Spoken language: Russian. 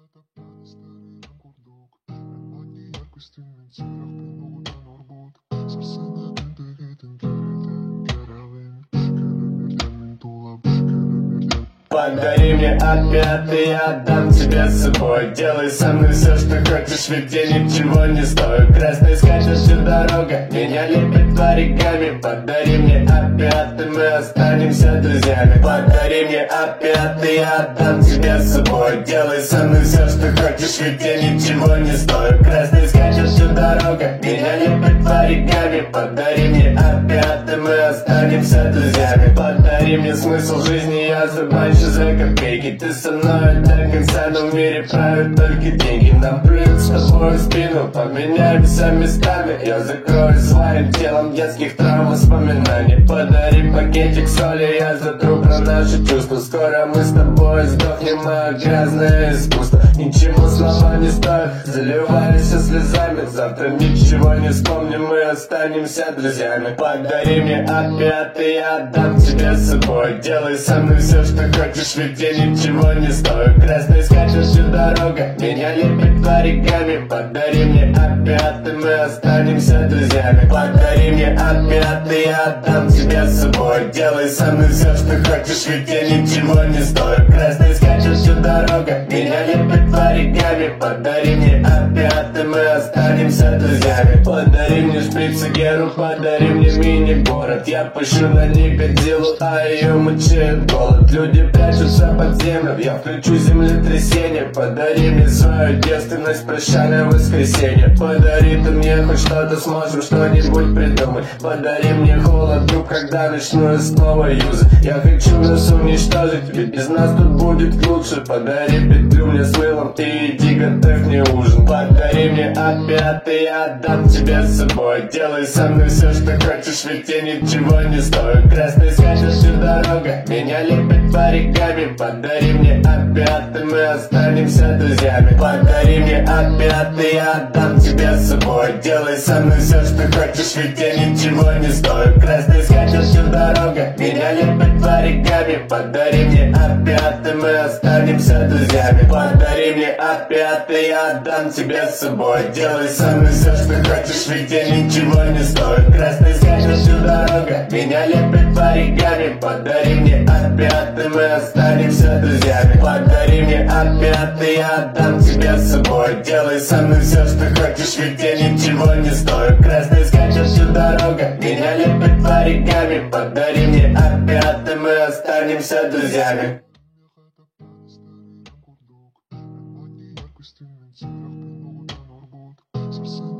Топтали старий курдук, мелодії яркості на цілях пінута норбут. Серце на тентегетен керевин, кереверден тулап, кереверден. Подари мне опять, и я отдам тебе с собой. Делай со мной все, что хочешь, ведь я ничего не стою. Красной скатертью дорога меня лепит париками. Подари мне опять, и мы останемся друзьями. Подари мне опять, и я отдам тебе с собой. Делай со мной все, что хочешь, ведь я ничего не стою. Красной скатертью дорога меня лепит париками. Подари мне опять, и мы останемся друзьями. Подари мне смысл жизни, я забанчу за копейки. Ты со мной до конца, но в мире правят только деньги. Нам плюют с тобой в спину, поменяемся местами. Я закрою своим телом детских травм воспоминаний. Подари пакетик соли, я затру про наши чувства. Скоро мы с тобой сдохнем, а грязное искусство ничего слова не стоит, заливались слезами. Завтра ничего не вспомним, мы останемся друзьями. Подари мне опять, и я отдам тебе с собой. Делай со мной все, что хочешь, ведь я ничего не стою. Красной скатертью дорога меня лепит париками. Подари мне опять, и мы останемся друзьями. Подари мне опять, и я отдам тебе с собой. Делай со мной все, что хочешь, ведь я ничего не стою. Красной скатертью дорога меня лепит париками. Подари мне опять, и мы останемся друзьями. Подари мне шприц и геру, подари мне мини-город. Я пущу на них Годзиллу, а ее мучает голод. Люди прячутся под землю, я включу землетрясение. Подари мне свою девственность, прощальное воскресенье. Подари ты мне хоть что-то, сможем что-нибудь придумать. Подари мне холод, друг, когда начну я снова юзать. Я хочу нас уничтожить, ведь без нас тут будет лучше. Подари петлю мне с мылом и иди готовь мне ужин. Подари мне опять, и я отдам тебе с собой. Делай со мной все, что хочешь, ведь я ничего не стою. Красной скатертью дорога меня лепит париками. Подари мне опять, и мы останемся друзьями. Подари мне опять, и я отдам тебе с собой. Делай со мной все, что хочешь, ведь я ничего не стою. Красной скатертью дорога меня лепит париками. Подари мне опять, и мы останемся друзьями. Подари мне опять, и я отдам тебе с собой. Делай со мной все, что хочешь, ведь я ничего не стою. Красной скатертью дорога меня лепит париками. Подари мне опять, и мы останемся друзьями. Подари мне опять, и я отдам тебе с собой. Делай со мной все, что хочешь, ведь я ничего не стою. Красной скатертью дорога меня лепит париками. Подари мне опять, и мы останемся друзьями. Топтали старий курдук, мелодії яркості на цілях пінута норбут. Серце